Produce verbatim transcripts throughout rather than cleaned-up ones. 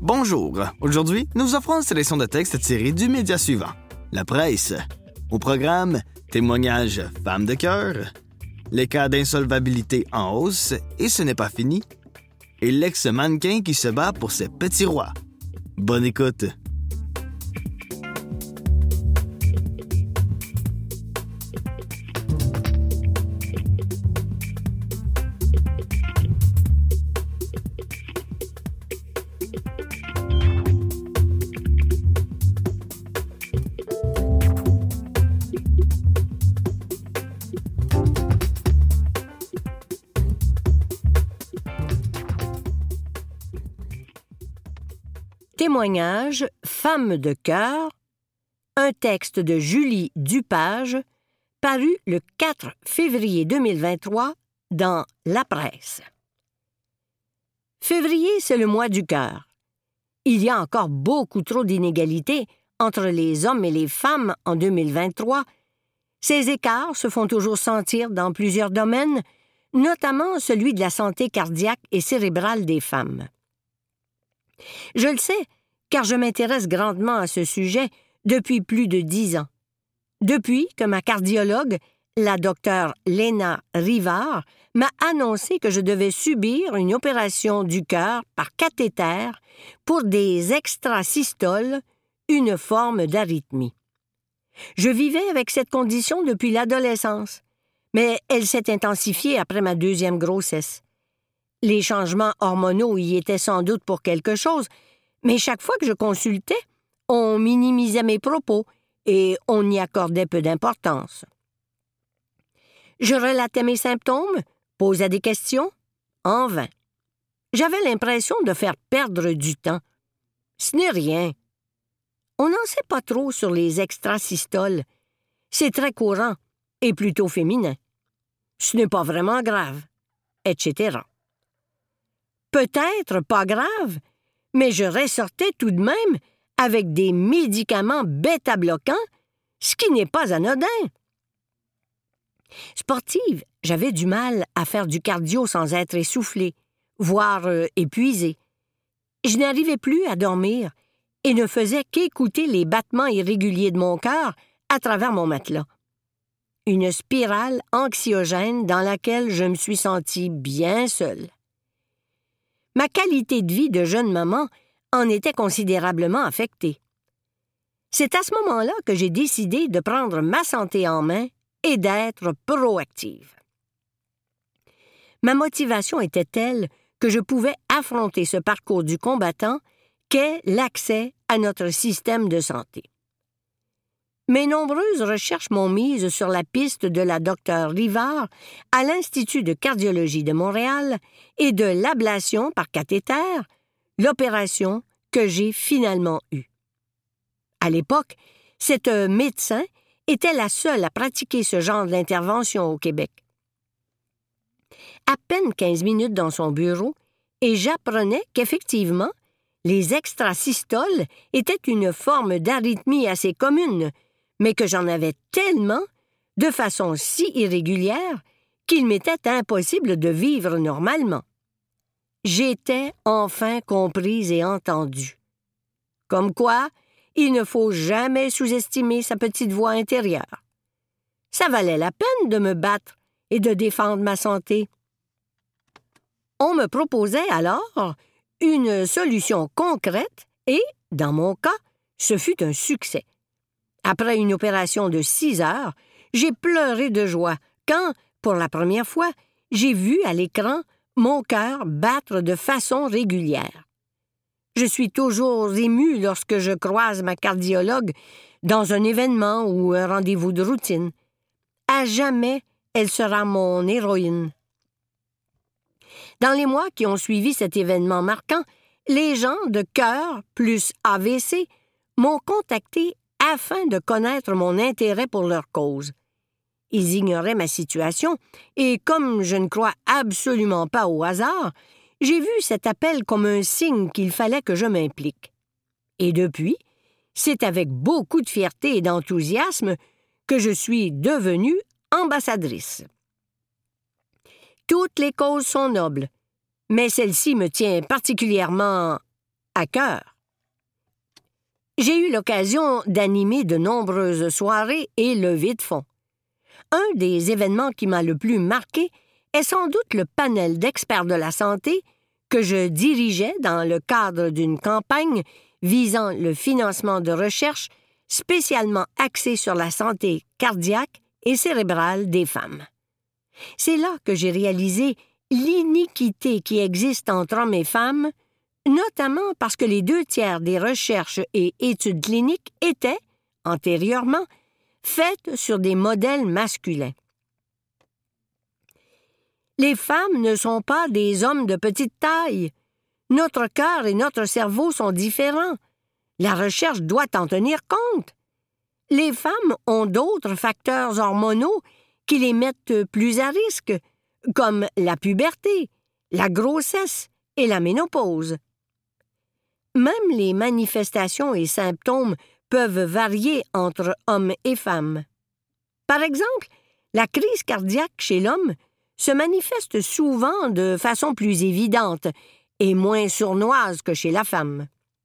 Bonjour! Aujourd'hui, nous vous offrons une sélection de textes tirés du média suivant. La presse. Au programme, témoignages femmes de cœur, les cas d'insolvabilité en hausse et ce n'est pas fini, et l'ex-mannequin qui se bat pour ses petits rois. Bonne écoute! Témoignage Femme de cœur, un texte de Julie Dupage, paru le quatre février deux mille vingt-trois dans La Presse. Février, c'est le mois du cœur. Il y a encore beaucoup trop d'inégalités entre les hommes et les femmes en deux mille vingt-trois. Ces écarts se font toujours sentir dans plusieurs domaines, notamment celui de la santé cardiaque et cérébrale des femmes. Je le sais, car je m'intéresse grandement à ce sujet depuis plus de dix ans. Depuis que ma cardiologue, la docteure Léna Rivard, m'a annoncé que je devais subir une opération du cœur par cathéter pour des extrasystoles, une forme d'arythmie. Je vivais avec cette condition depuis l'adolescence, mais elle s'est intensifiée après ma deuxième grossesse. Les changements hormonaux y étaient sans doute pour quelque chose, mais chaque fois que je consultais, on minimisait mes propos et on y accordait peu d'importance. Je relatais mes symptômes, posais des questions, en vain. J'avais l'impression de faire perdre du temps. Ce n'est rien. On n'en sait pas trop sur les extrasystoles. C'est très courant et plutôt féminin. Ce n'est pas vraiment grave, et cetera. Peut-être pas grave, mais je ressortais tout de même avec des médicaments bêta-bloquants, ce qui n'est pas anodin. Sportive, j'avais du mal à faire du cardio sans être essoufflée, voire euh, épuisée. Je n'arrivais plus à dormir et ne faisais qu'écouter les battements irréguliers de mon cœur à travers mon matelas. Une spirale anxiogène dans laquelle je me suis sentie bien seule. Ma qualité de vie de jeune maman en était considérablement affectée. C'est à ce moment-là que j'ai décidé de prendre ma santé en main et d'être proactive. Ma motivation était telle que je pouvais affronter ce parcours du combattant qu'est l'accès à notre système de santé. Mes nombreuses recherches m'ont mise sur la piste de la docteure Rivard à l'Institut de cardiologie de Montréal et de l'ablation par cathéter, l'opération que j'ai finalement eue. À l'époque, cette médecin était la seule à pratiquer ce genre d'intervention au Québec. À peine quinze minutes dans son bureau, et j'apprenais qu'effectivement, les extrasystoles étaient une forme d'arythmie assez commune, mais que j'en avais tellement, de façon si irrégulière, qu'il m'était impossible de vivre normalement. J'étais enfin comprise et entendue. Comme quoi, il ne faut jamais sous-estimer sa petite voix intérieure. Ça valait la peine de me battre et de défendre ma santé. On me proposait alors une solution concrète et, dans mon cas, ce fut un succès. Après une opération de six heures, j'ai pleuré de joie quand, pour la première fois, j'ai vu à l'écran mon cœur battre de façon régulière. Je suis toujours émue lorsque je croise ma cardiologue dans un événement ou un rendez-vous de routine. À jamais, elle sera mon héroïne. Dans les mois qui ont suivi cet événement marquant, les gens de cœur plus A V C m'ont contacté afin de connaître mon intérêt pour leur cause. Ils ignoraient ma situation et, comme je ne crois absolument pas au hasard, j'ai vu cet appel comme un signe qu'il fallait que je m'implique. Et depuis, c'est avec beaucoup de fierté et d'enthousiasme que je suis devenue ambassadrice. Toutes les causes sont nobles, mais celle-ci me tient particulièrement à cœur. J'ai eu l'occasion d'animer de nombreuses soirées et levées de fonds. Un des événements qui m'a le plus marqué est sans doute le panel d'experts de la santé que je dirigeais dans le cadre d'une campagne visant le financement de recherches spécialement axée sur la santé cardiaque et cérébrale des femmes. C'est là que j'ai réalisé l'iniquité qui existe entre hommes et femmes, notamment parce que les deux tiers des recherches et études cliniques étaient, antérieurement, faites sur des modèles masculins. Les femmes ne sont pas des hommes de petite taille. Notre cœur et notre cerveau sont différents. La recherche doit en tenir compte. Les femmes ont d'autres facteurs hormonaux qui les mettent plus à risque, comme la puberté, la grossesse et la ménopause. Même les manifestations et symptômes peuvent varier entre hommes et femmes. Par exemple, la crise cardiaque chez l'homme se manifeste souvent de façon plus évidente et moins sournoise que chez la femme.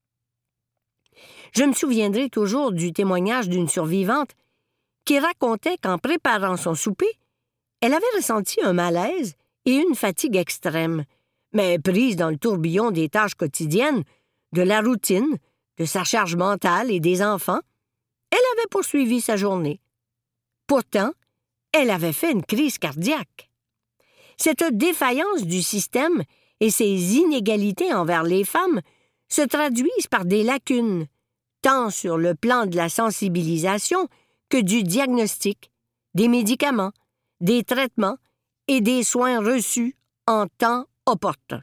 Je me souviendrai toujours du témoignage d'une survivante qui racontait qu'en préparant son souper, elle avait ressenti un malaise et une fatigue extrême, mais prise dans le tourbillon des tâches quotidiennes, de la routine, de sa charge mentale et des enfants, elle avait poursuivi sa journée. Pourtant, elle avait fait une crise cardiaque. Cette défaillance du système et ces inégalités envers les femmes se traduisent par des lacunes, tant sur le plan de la sensibilisation que du diagnostic, des médicaments, des traitements et des soins reçus en temps opportun.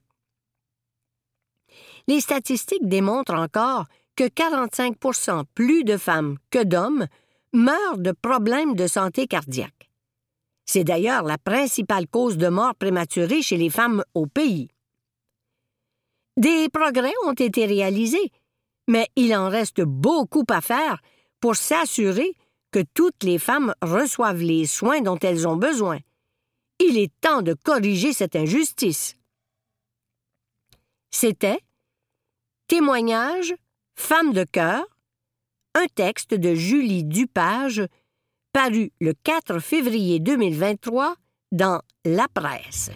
Les statistiques démontrent encore que quarante-cinq pour cent plus de femmes que d'hommes meurent de problèmes de santé cardiaque. C'est d'ailleurs la principale cause de mort prématurée chez les femmes au pays. Des progrès ont été réalisés, mais il en reste beaucoup à faire pour s'assurer que toutes les femmes reçoivent les soins dont elles ont besoin. Il est temps de corriger cette injustice. C'était Témoignage, femme de cœur, un texte de Julie Dupage, paru le quatre février deux mille vingt-trois dans La Presse.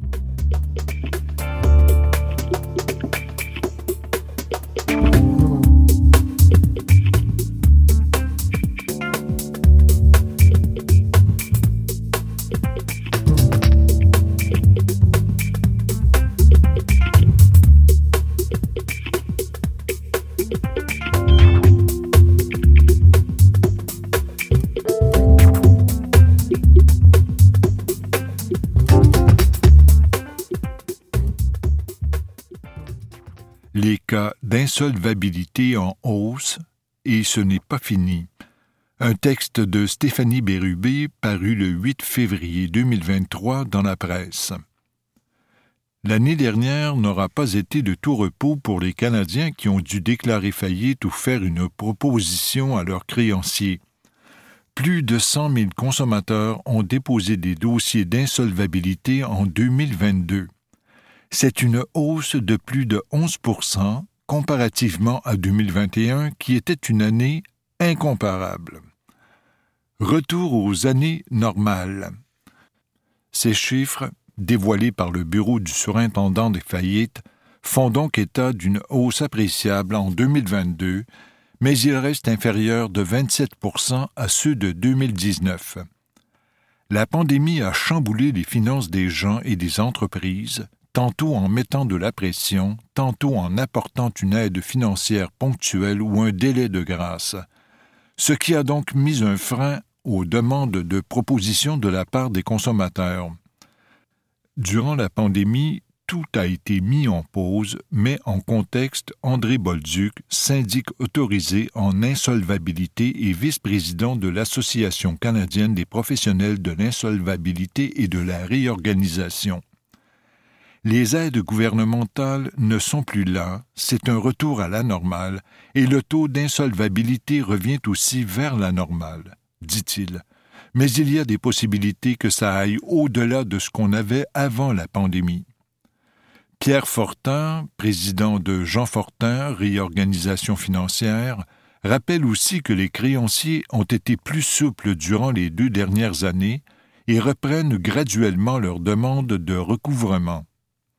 Les cas d'insolvabilité en hausse, et ce n'est pas fini. Un texte de Stéphanie Bérubé paru le huit février deux mille vingt-trois dans La Presse. L'année dernière n'aura pas été de tout repos pour les Canadiens qui ont dû déclarer faillite ou faire une proposition à leurs créanciers. Plus de cent mille consommateurs ont déposé des dossiers d'insolvabilité en deux mille vingt-deux. C'est une hausse de plus de onze pour cent comparativement à deux mille vingt et un, qui était une année incomparable. Retour aux années normales. Ces chiffres, dévoilés par le Bureau du surintendant des faillites, font donc état d'une hausse appréciable en deux mille vingt-deux, mais ils restent inférieurs de vingt-sept pour cent à ceux de deux mille dix-neuf. La pandémie a chamboulé les finances des gens et des entreprises, tantôt en mettant de la pression, tantôt en apportant une aide financière ponctuelle ou un délai de grâce, ce qui a donc mis un frein aux demandes de propositions de la part des consommateurs. Durant la pandémie, tout a été mis en pause, mais en contexte, André Bolduc, syndic autorisé en insolvabilité et vice-président de l'Association canadienne des professionnels de l'insolvabilité et de la réorganisation. Les aides gouvernementales ne sont plus là, c'est un retour à la normale, et le taux d'insolvabilité revient aussi vers la normale, dit-il. Mais il y a des possibilités que ça aille au-delà de ce qu'on avait avant la pandémie. Pierre Fortin, président de Jean Fortin, Réorganisation financière, rappelle aussi que les créanciers ont été plus souples durant les deux dernières années et reprennent graduellement leurs demandes de recouvrement.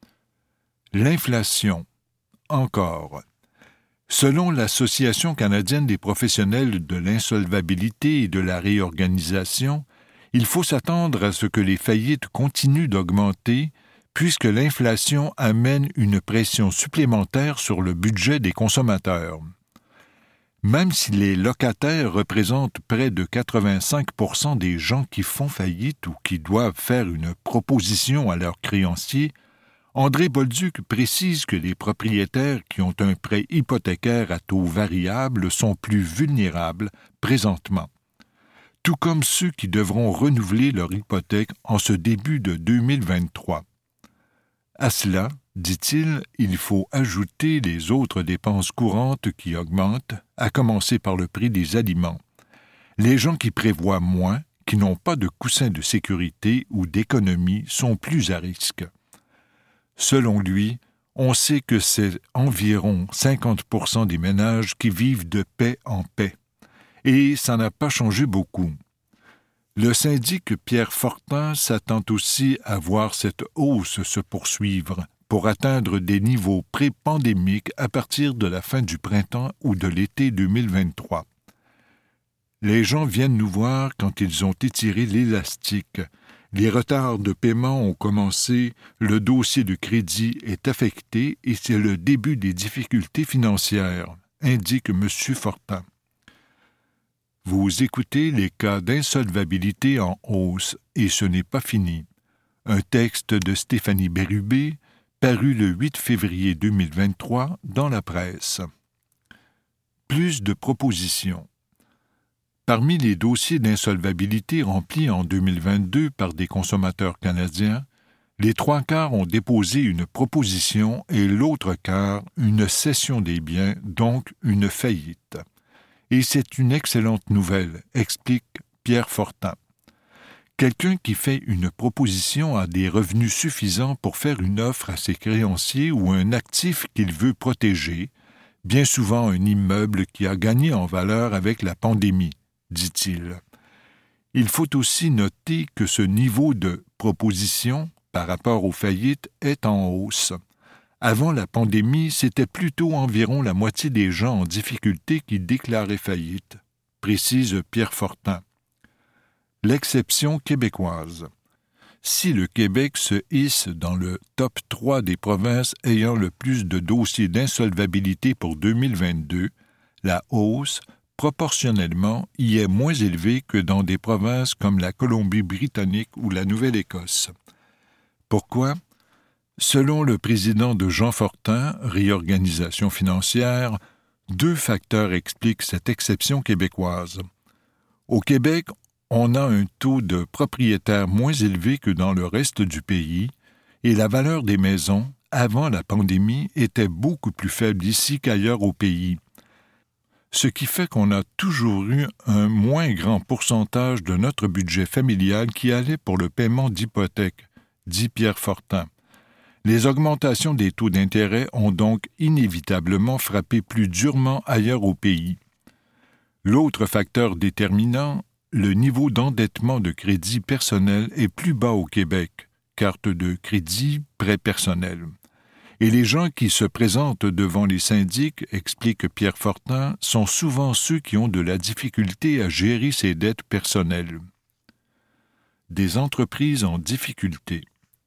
L'inflation. Encore. Selon l'Association canadienne des professionnels de l'insolvabilité et de la réorganisation, il faut s'attendre à ce que les faillites continuent d'augmenter puisque l'inflation amène une pression supplémentaire sur le budget des consommateurs. Même si les locataires représentent près de quatre-vingt-cinq pour cent des gens qui font faillite ou qui doivent faire une proposition à leurs créanciers, André Bolduc précise que les propriétaires qui ont un prêt hypothécaire à taux variable sont plus vulnérables présentement, tout comme ceux qui devront renouveler leur hypothèque en ce début de deux mille vingt-trois. À cela, dit-il, il faut ajouter les autres dépenses courantes qui augmentent, à commencer par le prix des aliments. Les gens qui prévoient moins, qui n'ont pas de coussin de sécurité ou d'économie, sont plus à risque. Selon lui, on sait que c'est environ cinquante pour cent des ménages qui vivent de paix en paix, et ça n'a pas changé beaucoup. Le syndic Pierre Fortin s'attend aussi à voir cette hausse se poursuivre pour atteindre des niveaux pré-pandémiques à partir de la fin du printemps ou de l'été deux mille vingt-trois. Les gens viennent nous voir quand ils ont étiré l'élastique. Les retards de paiement ont commencé, le dossier de crédit est affecté et c'est le début des difficultés financières, indique M. Fortin. Vous écoutez les cas d'insolvabilité en hausse et ce n'est pas fini. Un texte de Stéphanie Bérubé, paru le huit février deux mille vingt-trois dans la presse. Plus de propositions. Parmi les dossiers d'insolvabilité remplis en deux mille vingt-deux par des consommateurs canadiens, les trois quarts ont déposé une proposition et l'autre quart une cession des biens, donc une faillite. Et c'est une excellente nouvelle, explique Pierre Fortin. Quelqu'un qui fait une proposition a des revenus suffisants pour faire une offre à ses créanciers ou un actif qu'il veut protéger, bien souvent un immeuble qui a gagné en valeur avec la pandémie, dit-il. Il faut aussi noter que ce niveau de proposition par rapport aux faillites est en hausse. Avant la pandémie, c'était plutôt environ la moitié des gens en difficulté qui déclaraient faillite, précise Pierre Fortin. L'exception québécoise. Si le Québec se hisse dans le top trois des provinces ayant le plus de dossiers d'insolvabilité pour deux mille vingt-deux, la hausse, proportionnellement, y est moins élevée que dans des provinces comme la Colombie-Britannique ou la Nouvelle-Écosse. Pourquoi? Selon le président de Jean Fortin, Réorganisation financière, deux facteurs expliquent cette exception québécoise. Au Québec, on a un taux de propriétaires moins élevé que dans le reste du pays et la valeur des maisons, avant la pandémie, était beaucoup plus faible ici qu'ailleurs au pays. Ce qui fait qu'on a toujours eu un moins grand pourcentage de notre budget familial qui allait pour le paiement d'hypothèques, dit Pierre Fortin. Les augmentations des taux d'intérêt ont donc inévitablement frappé plus durement ailleurs au pays. L'autre facteur déterminant, le niveau d'endettement de crédit personnel est plus bas au Québec, carte de crédit, prêt personnel. Et les gens qui se présentent devant les syndics, explique Pierre Fortin, sont souvent ceux qui ont de la difficulté à gérer ces dettes personnelles. Des entreprises en difficulté.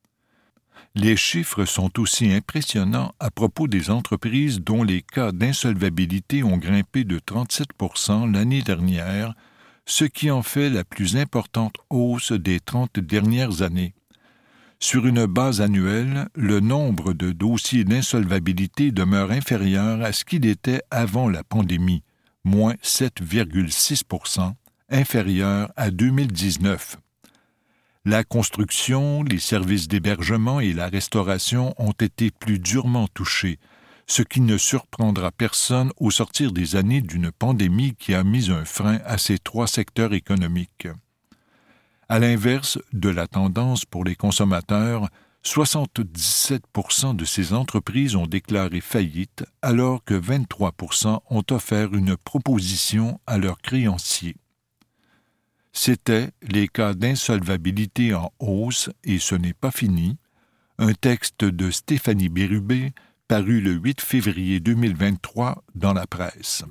Les chiffres sont aussi impressionnants à propos des entreprises dont les cas d'insolvabilité ont grimpé de trente-sept pour cent l'année dernière, ce qui en fait la plus importante hausse des trente dernières années. Sur une base annuelle, le nombre de dossiers d'insolvabilité demeure inférieur à ce qu'il était avant la pandémie, moins sept virgule six pour cent, inférieur à deux mille dix-neuf. La construction, les services d'hébergement et la restauration ont été plus durement touchés, ce qui ne surprendra personne au sortir des années d'une pandémie qui a mis un frein à ces trois secteurs économiques. À l'inverse de la tendance pour les consommateurs, soixante-dix-sept pour cent de ces entreprises ont déclaré faillite, alors que vingt-trois pour cent ont offert une proposition à leurs créanciers. C'étaient les cas d'insolvabilité en hausse et ce n'est pas fini, un texte de Stéphanie Bérubé paru le huit février deux mille vingt-trois dans la presse.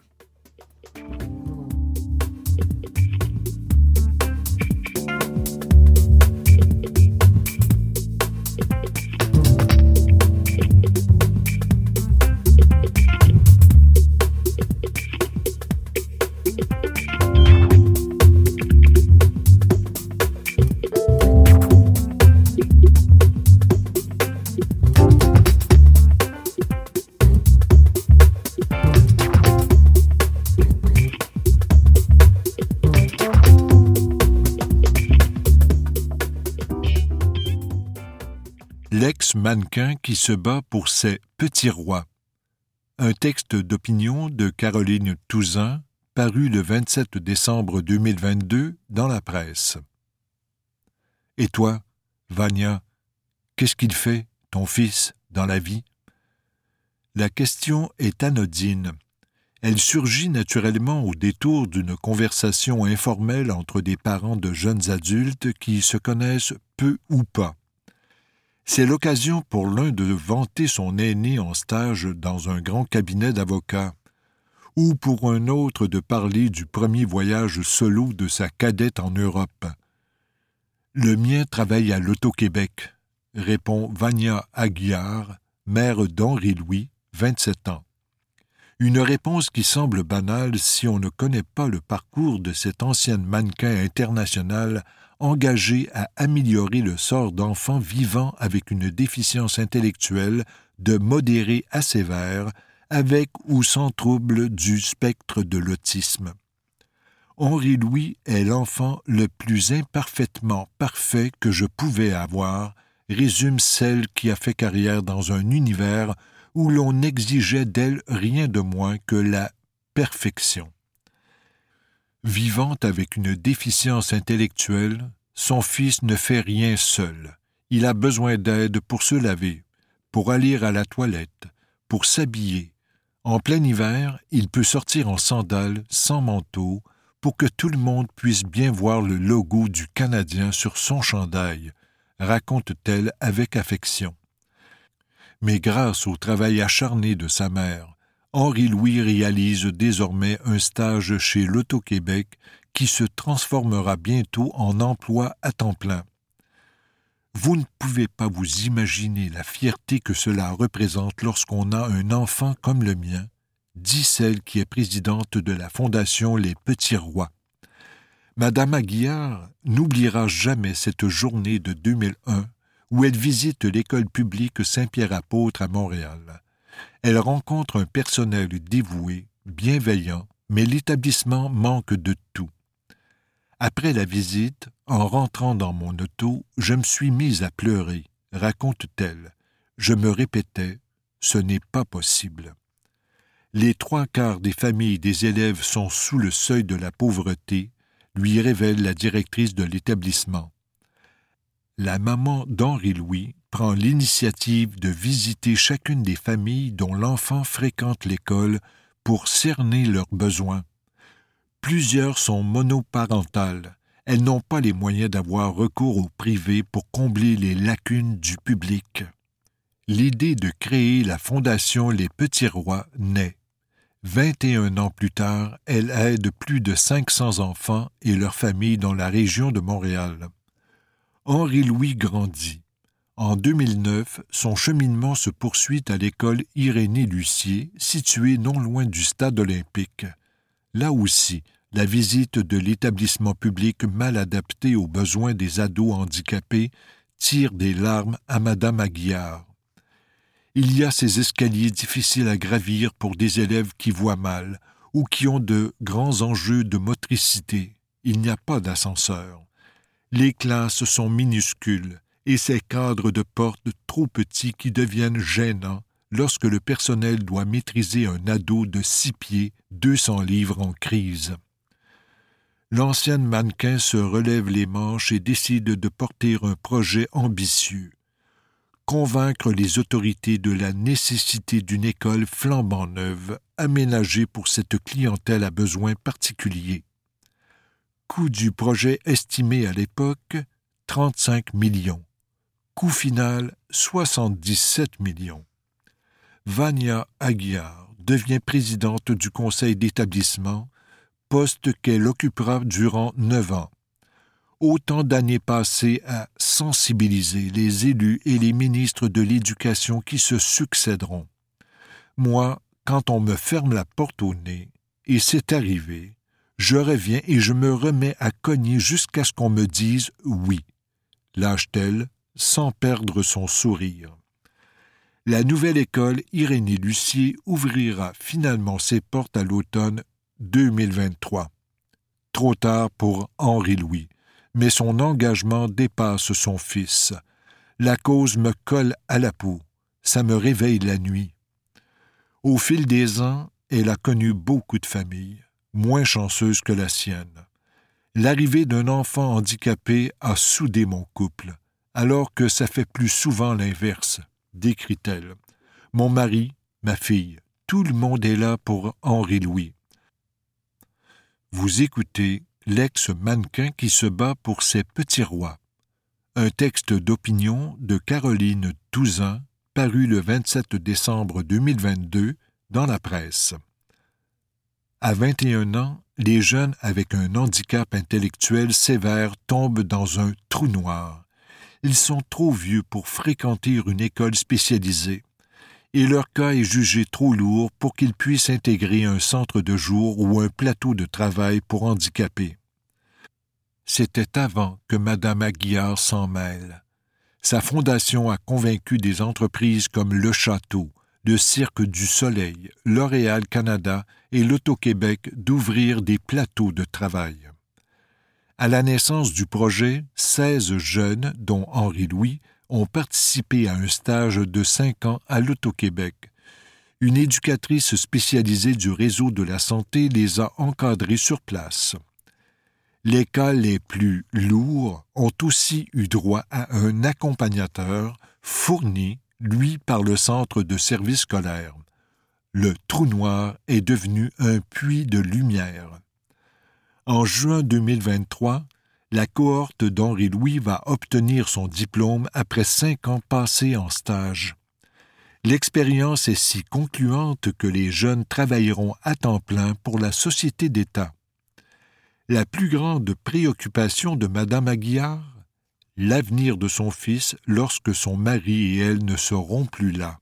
L'ex-mannequin qui se bat pour ses petits rois. Un texte d'opinion de Caroline Touzin, paru le vingt-sept décembre deux mille vingt-deux dans la presse. Et toi, Vania, qu'est-ce qu'il fait, ton fils, dans la vie? La question est anodine. Elle surgit naturellement au détour d'une conversation informelle entre des parents de jeunes adultes qui se connaissent peu ou pas. C'est l'occasion pour l'un de vanter son aîné en stage dans un grand cabinet d'avocats, ou pour un autre de parler du premier voyage solo de sa cadette en Europe. « Le mien travaille à l'Auto-Québec », répond Vania Aguiar, mère d'Henri-Louis, vingt-sept ans. Une réponse qui semble banale si on ne connaît pas le parcours de cette ancienne mannequin internationale engagée à améliorer le sort d'enfants vivant avec une déficience intellectuelle de modéré à sévère, avec ou sans trouble du spectre de l'autisme. Henri-Louis est l'enfant le plus imparfaitement parfait que je pouvais avoir, résume celle qui a fait carrière dans un univers où l'on n'exigeait d'elle rien de moins que la perfection. Vivant avec une déficience intellectuelle, son fils ne fait rien seul. Il a besoin d'aide pour se laver, pour aller à la toilette, pour s'habiller. En plein hiver, il peut sortir en sandales, sans manteau, pour que tout le monde puisse bien voir le logo du Canadien sur son chandail, raconte-t-elle avec affection. Mais grâce au travail acharné de sa mère, Henri-Louis réalise désormais un stage chez l'Auto-Québec qui se transformera bientôt en emploi à temps plein. Vous ne pouvez pas vous imaginer la fierté que cela représente lorsqu'on a un enfant comme le mien, dit celle qui est présidente de la Fondation Les Petits Rois. Madame Aguiar n'oubliera jamais cette journée de deux mille un où elle visite l'école publique Saint-Pierre-Apôtre à Montréal. Elle rencontre un personnel dévoué, bienveillant, mais l'établissement manque de tout. Après la visite, en rentrant dans mon auto, je me suis mise à pleurer, raconte-t-elle. Je me répétais, ce n'est pas possible. Les trois quarts des familles des élèves sont sous le seuil de la pauvreté, lui révèle la directrice de l'établissement. La maman d'Henri-Louis prend l'initiative de visiter chacune des familles dont l'enfant fréquente l'école pour cerner leurs besoins. Plusieurs sont monoparentales. Elles n'ont pas les moyens d'avoir recours au privé pour combler les lacunes du public. L'idée de créer la Fondation Les Petits Rois naît. vingt et un ans plus tard, elle aide plus de cinq cents enfants et leurs familles dans la région de Montréal. Henri-Louis grandit. En deux mille neuf, son cheminement se poursuit à l'école Irénée-Lucier, située non loin du stade olympique. Là aussi, la visite de l'établissement public mal adapté aux besoins des ados handicapés tire des larmes à Madame Aguiar. Il y a ces escaliers difficiles à gravir pour des élèves qui voient mal ou qui ont de grands enjeux de motricité. Il n'y a pas d'ascenseur. Les classes sont minuscules et ces cadres de porte trop petits qui deviennent gênants lorsque le personnel doit maîtriser un ado de six pieds, deux cents livres en crise. L'ancienne mannequin se relève les manches et décide de porter un projet ambitieux. convaincre les autorités de la nécessité d'une école flambant neuve, aménagée pour cette clientèle à besoins particuliers. Coût du projet estimé à l'époque, trente-cinq millions. Coût final, soixante-dix-sept millions. Vania Aguiar devient présidente du conseil d'établissement, poste qu'elle occupera durant neuf ans. Autant d'années passées à sensibiliser les élus et les ministres de l'Éducation qui se succéderont. Moi, quand on me ferme la porte au nez, et c'est arrivé, je reviens et je me remets à cogner jusqu'à ce qu'on me dise « oui », lâche-t-elle, sans perdre son sourire. La nouvelle école Irénée Lucier ouvrira finalement ses portes à l'automne deux mille vingt-trois. Trop tard pour Henri-Louis, mais son engagement dépasse son fils. La cause me colle à la peau, ça me réveille la nuit. Au fil des ans, elle a connu beaucoup de familles, moins chanceuses que la sienne. L'arrivée d'un enfant handicapé a soudé mon couple, alors que ça fait plus souvent l'inverse, décrit-elle. Mon mari, ma fille, tout le monde est là pour Henri-Louis. Vous écoutez l'ex-mannequin qui se bat pour ses petits rois. Un texte d'opinion de Caroline Touzan, paru le vingt-sept décembre deux mille vingt-deux dans la presse. À vingt et un ans, les jeunes avec un handicap intellectuel sévère tombent dans un trou noir. Ils sont trop vieux pour fréquenter une école spécialisée, et leur cas est jugé trop lourd pour qu'ils puissent intégrer un centre de jour ou un plateau de travail pour handicapés. C'était avant que Mme Aguiar s'en mêle. Sa fondation a convaincu des entreprises comme Le Château, le Cirque du Soleil, L'Oréal Canada et l'Auto-Québec d'ouvrir des plateaux de travail. À la naissance du projet, seize jeunes, dont Henri-Louis, ont participé à un stage de cinq ans à l'Auto-Québec. Une éducatrice spécialisée du réseau de la santé les a encadrés sur place. Les cas les plus lourds ont aussi eu droit à un accompagnateur fourni, lui, par le centre de service scolaire. Le trou noir est devenu un puits de lumière. En juin deux mille vingt-trois, la cohorte d'Henri-Louis va obtenir son diplôme après cinq ans passés en stage. L'expérience est si concluante que les jeunes travailleront à temps plein pour la société d'État. La plus grande préoccupation de Mme Aguiar, l'avenir de son fils lorsque son mari et elle ne seront plus là.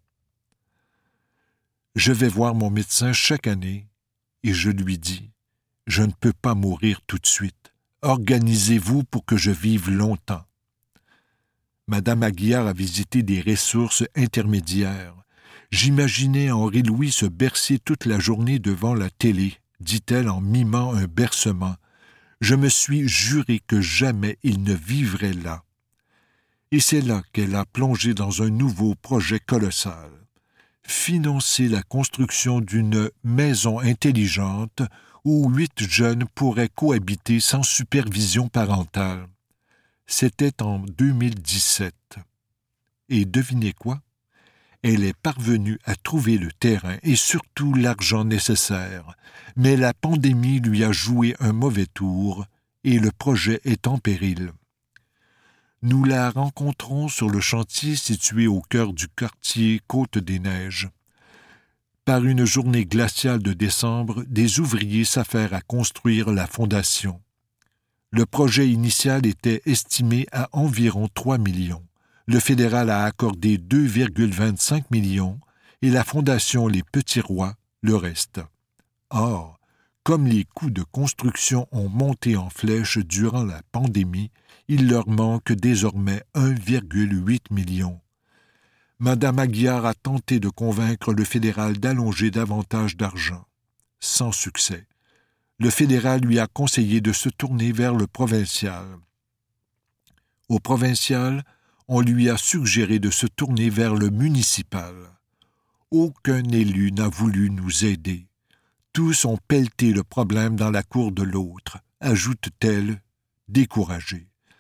Je vais voir mon médecin chaque année et je lui dis « Je ne peux pas mourir tout de suite. Organisez-vous pour que je vive longtemps. » Mme Aguiar a visité des ressources intermédiaires. J'imaginais Henri-Louis se bercer toute la journée devant la télé, dit-elle en mimant un bercement. Je me suis juré que jamais il ne vivrait là. Et c'est là qu'elle a plongé dans un nouveau projet colossal. Financer la construction d'une maison intelligente où huit jeunes pourraient cohabiter sans supervision parentale. C'était en deux mille dix-sept. Et devinez quoi? Elle est parvenue à trouver le terrain et surtout l'argent nécessaire, mais la pandémie lui a joué un mauvais tour et le projet est en péril. Nous la rencontrons sur le chantier situé au cœur du quartier Côte-des-Neiges. Par une journée glaciale de décembre, des ouvriers s'affairent à construire la fondation. Le projet initial était estimé à environ trois millions. Le fédéral a accordé deux virgule vingt-cinq millions et la Fondation Les Petits Rois le reste. Or, comme les coûts de construction ont monté en flèche durant la pandémie, il leur manque désormais un virgule huit million. Mme Aguiar a tenté de convaincre le fédéral d'allonger davantage d'argent. Sans succès. Le fédéral lui a conseillé de se tourner vers le provincial. Au provincial, on lui a suggéré de se tourner vers le municipal. Aucun élu n'a voulu nous aider. Tous ont pelleté le problème dans la cour de l'autre, ajoute-t-elle, découragée.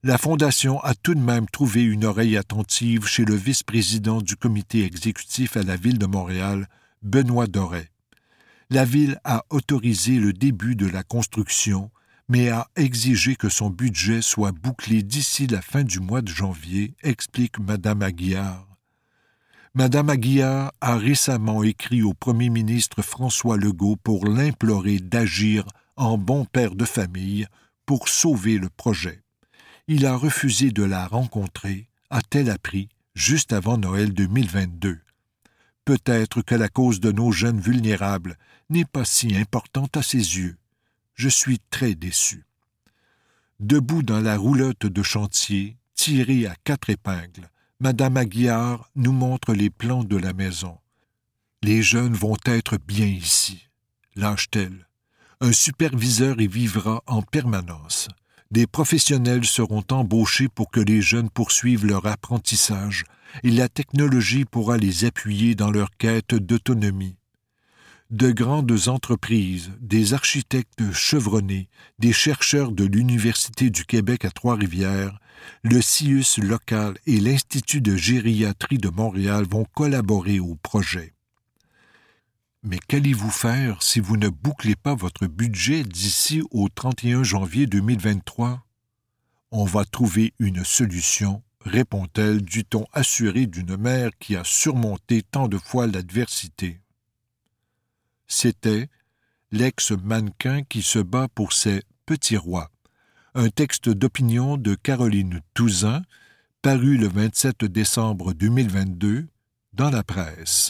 La Fondation a tout de même trouvé une oreille attentive chez le vice-président du comité exécutif à la Ville de Montréal, Benoît Doré. La Ville a autorisé le début de la construction, mais a exigé que son budget soit bouclé d'ici la fin du mois de janvier, explique Mme Aguillard. Mme Aguillard a récemment écrit au premier ministre François Legault pour l'implorer d'agir en bon père de famille pour sauver le projet. Il a refusé de la rencontrer, a-t-elle appris, juste avant Noël deux mille vingt-deux. Peut-être que la cause de nos jeunes vulnérables n'est pas si importante à ses yeux. Je suis très déçu. Debout dans la roulotte de chantier, tirée à quatre épingles, Mme Aguillard nous montre les plans de la maison. Les jeunes vont être bien ici, lâche-t-elle. Un superviseur y vivra en permanence. Des professionnels seront embauchés pour que les jeunes poursuivent leur apprentissage et la technologie pourra les appuyer dans leur quête d'autonomie. De grandes entreprises, des architectes chevronnés, des chercheurs de l'Université du Québec à Trois-Rivières, le C I U S local et l'Institut de gériatrie de Montréal vont collaborer au projet. Mais qu'allez-vous faire si vous ne bouclez pas votre budget d'ici au trente et un janvier deux mille vingt-trois? On va trouver une solution, répond-elle du ton assuré d'une mère qui a surmonté tant de fois l'adversité. C'était l'ex-mannequin qui se bat pour ses petits rois, un texte d'opinion de Caroline Touzin, paru le vingt-sept décembre deux mille vingt-deux dans la presse.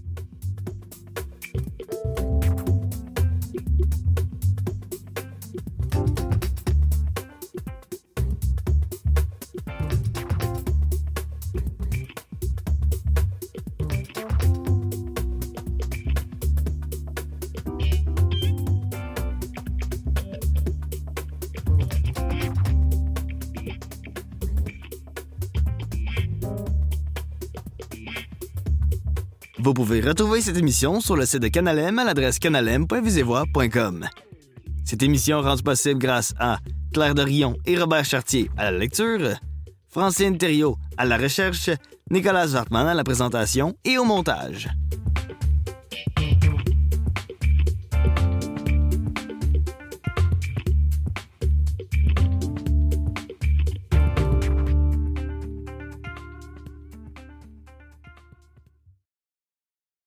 Vous pouvez retrouver cette émission sur le site de Canal M à l'adresse canalem point visevoix point com. Cette émission rendue possible grâce à Claire Dorion et Robert Chartier à la lecture, Francine Thériault à la recherche, Nicolas Wartman à la présentation et au montage.